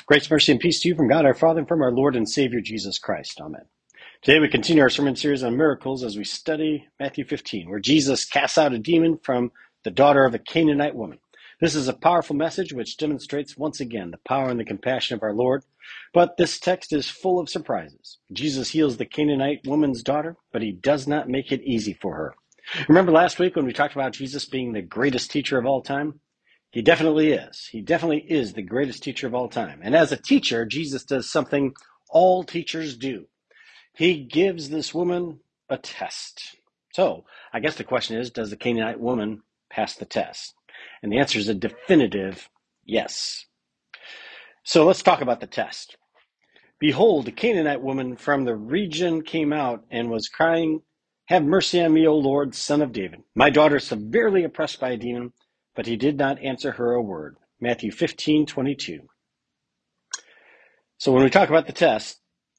Grace, mercy, and peace to you from God our Father and from our Lord and Savior Jesus Christ. Amen. Today we continue our sermon series on miracles as we study Matthew 15, where Jesus casts out a demon from the daughter of a Canaanite woman. This is a powerful message which demonstrates once again the power and the compassion of our Lord. But this text is full of surprises. Jesus heals the Canaanite woman's daughter, but he does not make it easy for her. Remember last week when we talked about Jesus being the greatest teacher of all time? He definitely is. He definitely is the greatest teacher of all time. And as a teacher, Jesus does something all teachers do. He gives this woman a test. So I guess the question is, does the Canaanite woman pass the test? And the answer is a definitive yes. So let's talk about the test. Behold, a Canaanite woman from the region came out and was crying, "Have mercy on me, O Lord, Son of David. My daughter is severely oppressed by a demon." But he did not answer her a word. Matthew 15:22. So when we talk about the test,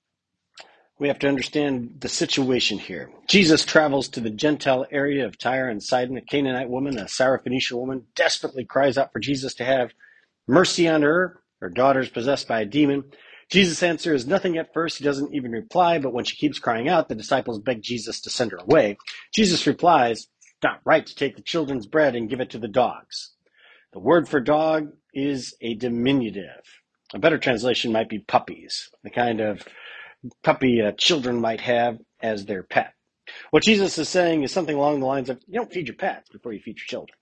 we have to understand the situation here. Jesus travels to the Gentile area of Tyre and Sidon. A Canaanite woman, a Syrophoenician woman, desperately cries out for Jesus to have mercy on her. Her daughter is possessed by a demon. Jesus' answer is nothing at first. He doesn't even reply, but when she keeps crying out, the disciples beg Jesus to send her away. Jesus replies, "It's not right to take the children's bread and give it to the dogs." The word for dog is a diminutive. A better translation might be puppies, the kind of puppy children might have as their pet. What Jesus is saying is something along the lines of, you don't feed your pets before you feed your children.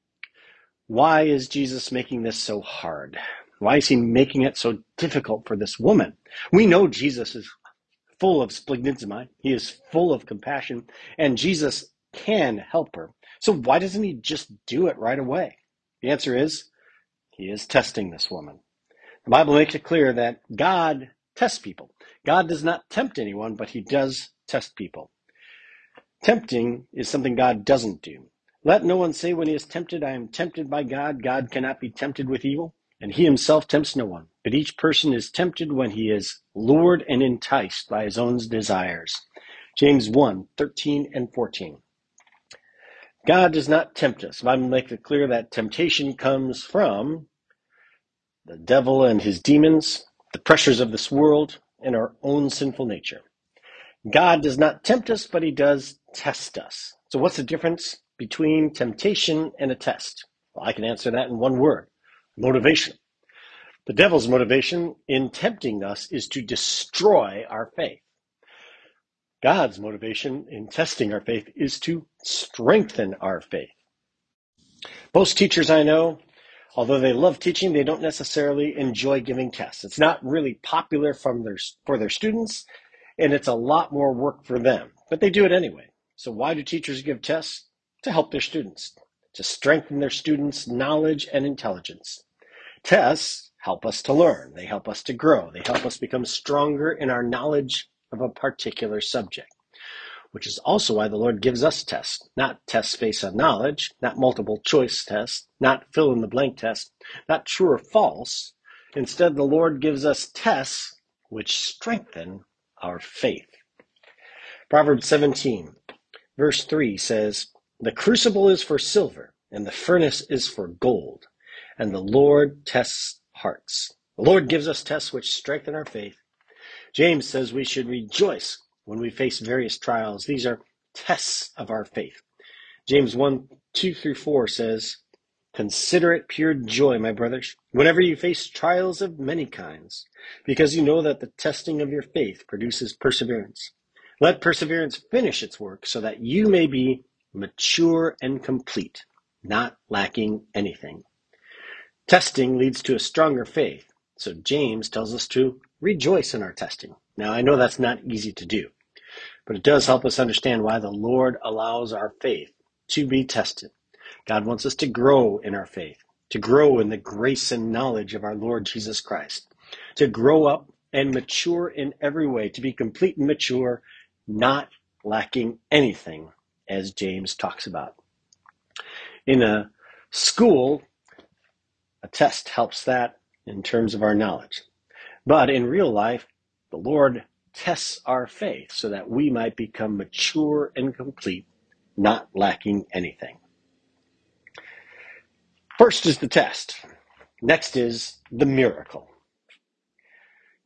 Why is Jesus making this so hard? Why is he making it so difficult for this woman? We know Jesus is full of splanchnizomai. He is full of compassion, and Jesus can help her. So why doesn't he just do it right away? The answer is, he is testing this woman. The Bible makes it clear that God tests people. God does not tempt anyone, but he does test people. Tempting is something God doesn't do. Let no one say when he is tempted, "I am tempted by God." God cannot be tempted with evil, and he himself tempts no one. But each person is tempted when he is lured and enticed by his own desires. James 1:13 and 14. God does not tempt us. The Bible makes it clear that temptation comes from the devil and his demons, the pressures of this world, and our own sinful nature. God does not tempt us, but he does test us. So what's the difference between temptation and a test? Well, I can answer that in one word: motivation. The devil's motivation in tempting us is to destroy our faith. God's motivation in testing our faith is to strengthen our faith. Most teachers I know, although they love teaching, they don't necessarily enjoy giving tests. It's not really popular for their students, and it's a lot more work for them. But they do it anyway. So why do teachers give tests? To help their students, to strengthen their students' knowledge and intelligence. Tests help us to learn. They help us to grow. They help us become stronger in our knowledge of a particular subject, which is also why the Lord gives us tests, not tests based on knowledge, not multiple choice tests, not fill in the blank tests, not true or false. Instead, the Lord gives us tests which strengthen our faith. Proverbs 17, verse 3 says, "The crucible is for silver, and the furnace is for gold, and the Lord tests hearts." The Lord gives us tests which strengthen our faith. James says we should rejoice when we face various trials. These are tests of our faith. James 1:2-4 says, "Consider it pure joy, my brothers, whenever you face trials of many kinds, because you know that the testing of your faith produces perseverance. Let perseverance finish its work so that you may be mature and complete, not lacking anything." Testing leads to a stronger faith, so James tells us to rejoice in our testing. Now, I know that's not easy to do, but it does help us understand why the Lord allows our faith to be tested. God wants us to grow in our faith, to grow in the grace and knowledge of our Lord Jesus Christ, to grow up and mature in every way, to be complete and mature, not lacking anything, as James talks about. In a school, a test helps that in terms of our knowledge. But in real life, the Lord tests our faith so that we might become mature and complete, not lacking anything. First is the test. Next is the miracle.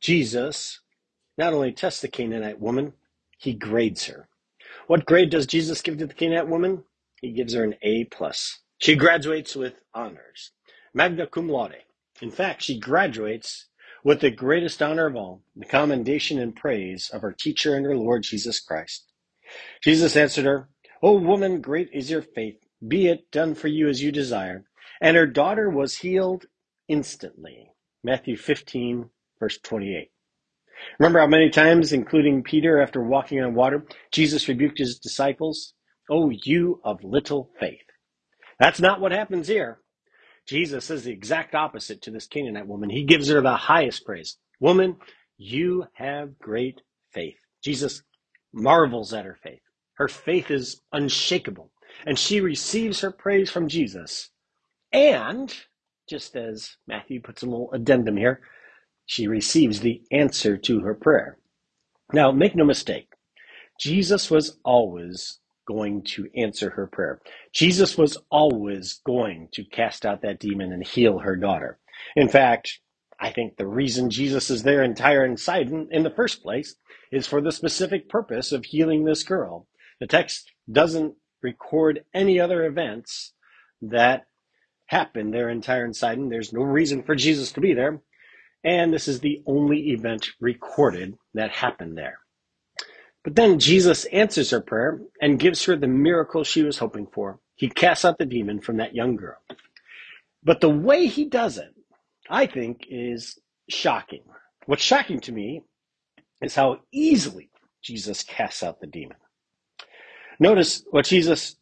Jesus not only tests the Canaanite woman, he grades her. What grade does Jesus give to the Canaanite woman? He gives her an A+. She graduates with honors, magna cum laude. In fact, she graduates with the greatest honor of all, the commendation and praise of her teacher and her Lord Jesus Christ. Jesus answered her, "O woman, great is your faith. Be it done for you as you desire." And her daughter was healed instantly. Matthew 15, verse 28. Remember how many times, including Peter, after walking on water, Jesus rebuked his disciples? "Oh, you of little faith." That's not what happens here. Jesus says the exact opposite to this Canaanite woman. He gives her the highest praise. "Woman, you have great faith." Jesus marvels at her faith. Her faith is unshakable, and she receives her praise from Jesus. And, just as Matthew puts a little addendum here, she receives the answer to her prayer. Now, make no mistake, Jesus was always going to answer her prayer. Jesus was always going to cast out that demon and heal her daughter. In fact, I think the reason Jesus is there entire inside in the first place is for the specific purpose of healing this girl. The text doesn't record any other events that happened there entire inside, and there's no reason for Jesus to be there. And this is the only event recorded that happened there. But then Jesus answers her prayer and gives her the miracle she was hoping for. He casts out the demon from that young girl. But the way he does it, I think, is shocking. What's shocking to me is how easily Jesus casts out the demon. Notice what Jesus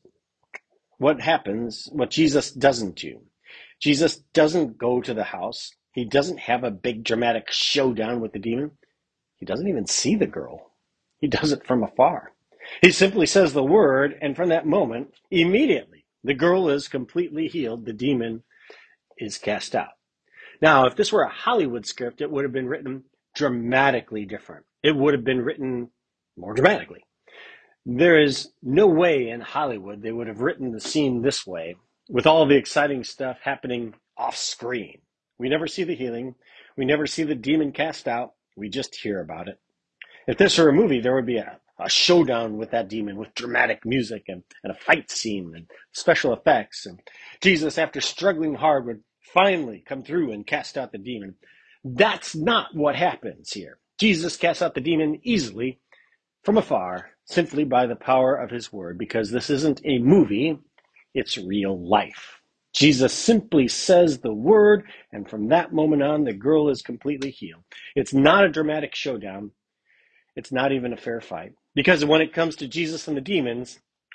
doesn't do. Jesus doesn't go to the house. He doesn't have a big dramatic showdown with the demon. He doesn't even see the girl. He does it from afar. He simply says the word, and from that moment, immediately, the girl is completely healed. The demon is cast out. Now, if this were a Hollywood script, it would have been written dramatically different. It would have been written more dramatically. There is no way in Hollywood they would have written the scene this way, with all the exciting stuff happening off screen. We never see the healing. We never see the demon cast out. We just hear about it. If this were a movie, there would be a showdown with that demon with dramatic music and a fight scene and special effects. And Jesus, after struggling hard, would finally come through and cast out the demon. That's not what happens here. Jesus casts out the demon easily from afar, simply by the power of his word, because this isn't a movie, it's real life. Jesus simply says the word, and from that moment on, the girl is completely healed. It's not a dramatic showdown. It's not even a fair fight. Because when it comes to Jesus and the demons,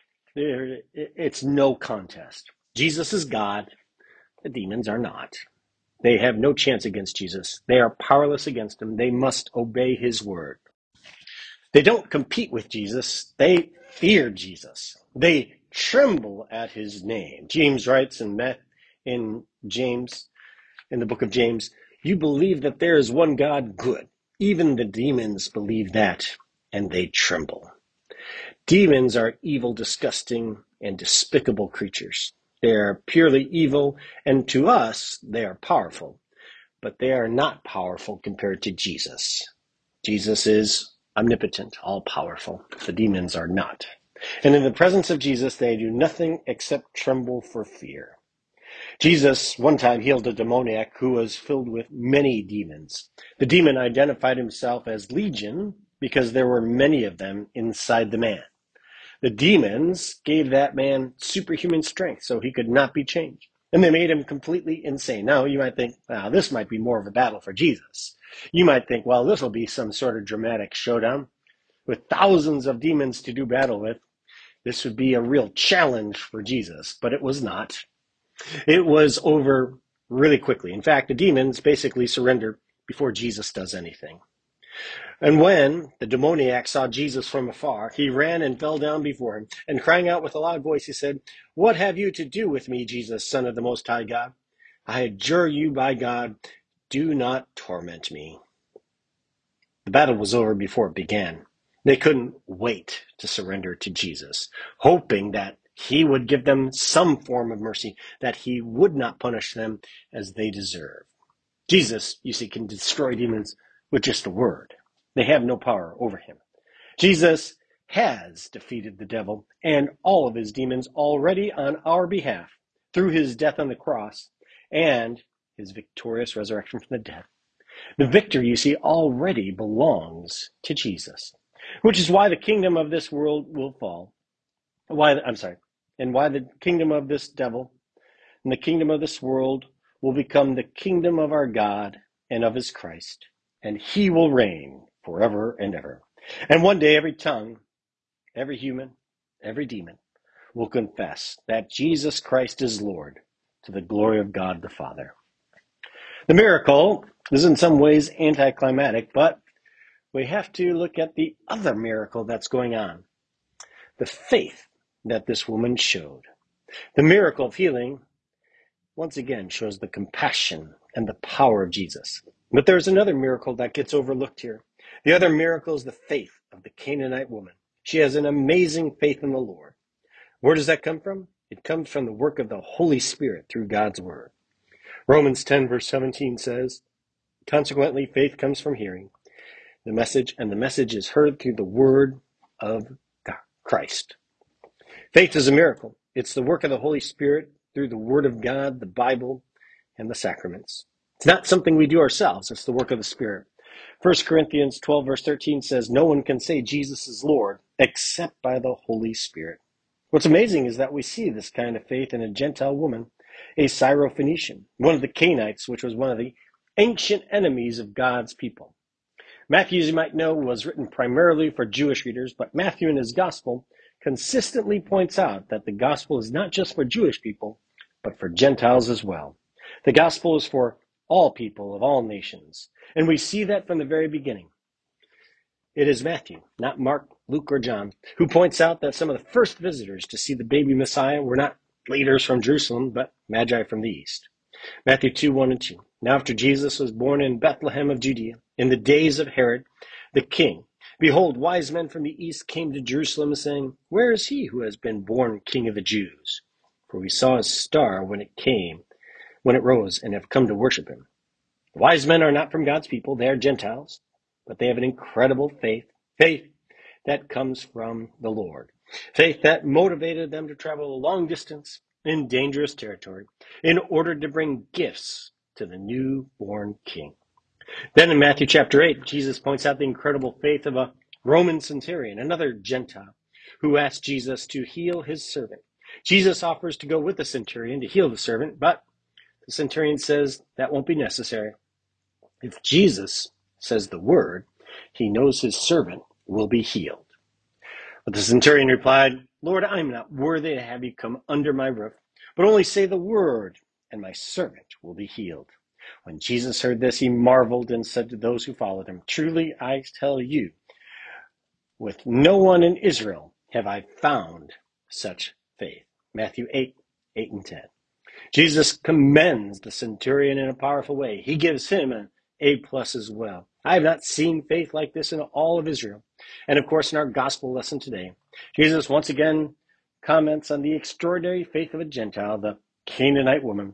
it's no contest. Jesus is God. The demons are not. They have no chance against Jesus. They are powerless against him. They must obey his word. They don't compete with Jesus. They fear Jesus. They tremble at his name. James writes in the book of James, "You believe that there is one God, good. Even the demons believe that, and they tremble." Demons are evil, disgusting, and despicable creatures. They are purely evil, and to us, they are powerful. But they are not powerful compared to Jesus. Jesus is omnipotent, all-powerful. The demons are not. And in the presence of Jesus, they do nothing except tremble for fear. Jesus one time healed a demoniac who was filled with many demons. The demon identified himself as Legion because there were many of them inside the man. The demons gave that man superhuman strength so he could not be changed. And they made him completely insane. Now, you might think, wow, this might be more of a battle for Jesus. You might think, well, this will be some sort of dramatic showdown with thousands of demons to do battle with. This would be a real challenge for Jesus, but it was not. It was over really quickly. In fact, the demons basically surrender before Jesus does anything. And when the demoniac saw Jesus from afar, he ran and fell down before him, and crying out with a loud voice, he said, "What have you to do with me, Jesus, Son of the Most High God? I adjure you by God, do not torment me." The battle was over before it began. They couldn't wait to surrender to Jesus, hoping that he would give them some form of mercy, that he would not punish them as they deserve. Jesus, you see, can destroy demons with just a word. They have no power over him. Jesus has defeated the devil and all of his demons already on our behalf through his death on the cross and his victorious resurrection from the dead. The victory, you see, already belongs to Jesus, which is why the kingdom of this world will fall. And why the kingdom of this devil and the kingdom of this world will become the kingdom of our God and of his Christ, and he will reign forever and ever. And one day every tongue, every human, every demon will confess that Jesus Christ is Lord to the glory of God the Father. The miracle is in some ways anticlimactic, but we have to look at the other miracle that's going on, the faith that this woman showed. The miracle of healing, once again, shows the compassion and the power of Jesus. But there's another miracle that gets overlooked here. The other miracle is the faith of the Canaanite woman. She has an amazing faith in the Lord. Where does that come from? It comes from the work of the Holy Spirit through God's word. Romans 10 verse 17 says, consequently, faith comes from hearing the message, and the message is heard through the word of God, Christ. Faith is a miracle. It's the work of the Holy Spirit through the word of God, the Bible, and the sacraments. It's not something we do ourselves. It's the work of the Spirit. 1 Corinthians 12 verse 13 says, no one can say Jesus is Lord except by the Holy Spirit. What's amazing is that we see this kind of faith in a Gentile woman, a Syrophoenician, one of the Canaanites, which was one of the ancient enemies of God's people. Matthew, as you might know, was written primarily for Jewish readers, but Matthew in his gospel consistently points out that the gospel is not just for Jewish people, but for Gentiles as well. The gospel is for all people of all nations, and we see that from the very beginning. It is Matthew, not Mark, Luke, or John, who points out that some of the first visitors to see the baby Messiah were not leaders from Jerusalem, but magi from the east. Matthew 2, 1 and 2. Now after Jesus was born in Bethlehem of Judea, in the days of Herod the king, behold, wise men from the east came to Jerusalem, saying, where is he who has been born King of the Jews? For we saw his star when it rose, and have come to worship him. The wise men are not from God's people, they are Gentiles, but they have an incredible faith that comes from the Lord. Faith that motivated them to travel a long distance in dangerous territory in order to bring gifts to the newborn king. Then in Matthew chapter 8, Jesus points out the incredible faith of a Roman centurion, another Gentile, who asked Jesus to heal his servant. Jesus offers to go with the centurion to heal the servant, but the centurion says that won't be necessary. If Jesus says the word, he knows his servant will be healed. But the centurion replied, Lord, I am not worthy to have you come under my roof, but only say the word, and my servant will be healed. When Jesus heard this, he marveled and said to those who followed him, truly I tell you, with no one in Israel have I found such faith. Matthew 8, 8 and 10. Jesus commends the centurion in a powerful way. He gives him an A+ as well. I have not seen faith like this in all of Israel. And of course, in our gospel lesson today, Jesus once again comments on the extraordinary faith of a Gentile, the Canaanite woman.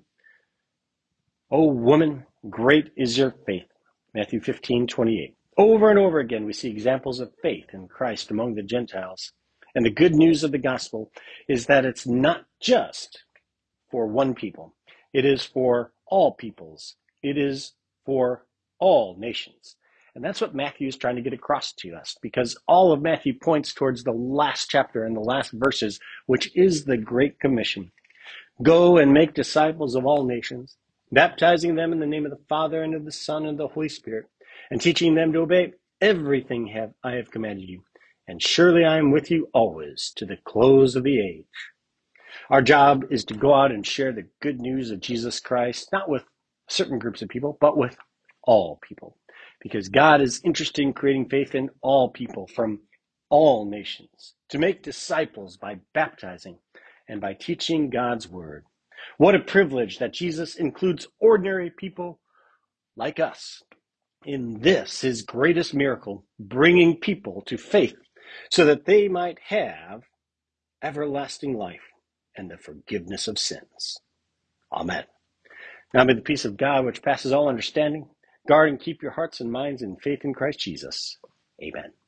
O woman, great is your faith. Matthew 15:28. Over and over again, we see examples of faith in Christ among the Gentiles. And the good news of the gospel is that it's not just for one people. It is for all peoples. It is for all nations. And that's what Matthew is trying to get across to us, because all of Matthew points towards the last chapter and the last verses, which is the Great Commission. Go and make disciples of all nations, baptizing them in the name of the Father and of the Son and of the Holy Spirit, and teaching them to obey everything I have commanded you. And surely I am with you always to the close of the age. Our job is to go out and share the good news of Jesus Christ, not with certain groups of people, but with all people. Because God is interested in creating faith in all people from all nations, to make disciples by baptizing and by teaching God's word. What a privilege that Jesus includes ordinary people like us in this, his greatest miracle, bringing people to faith so that they might have everlasting life and the forgiveness of sins. Amen. Now may the peace of God, which passes all understanding, Guard and keep your hearts and minds in faith in Christ Jesus. Amen.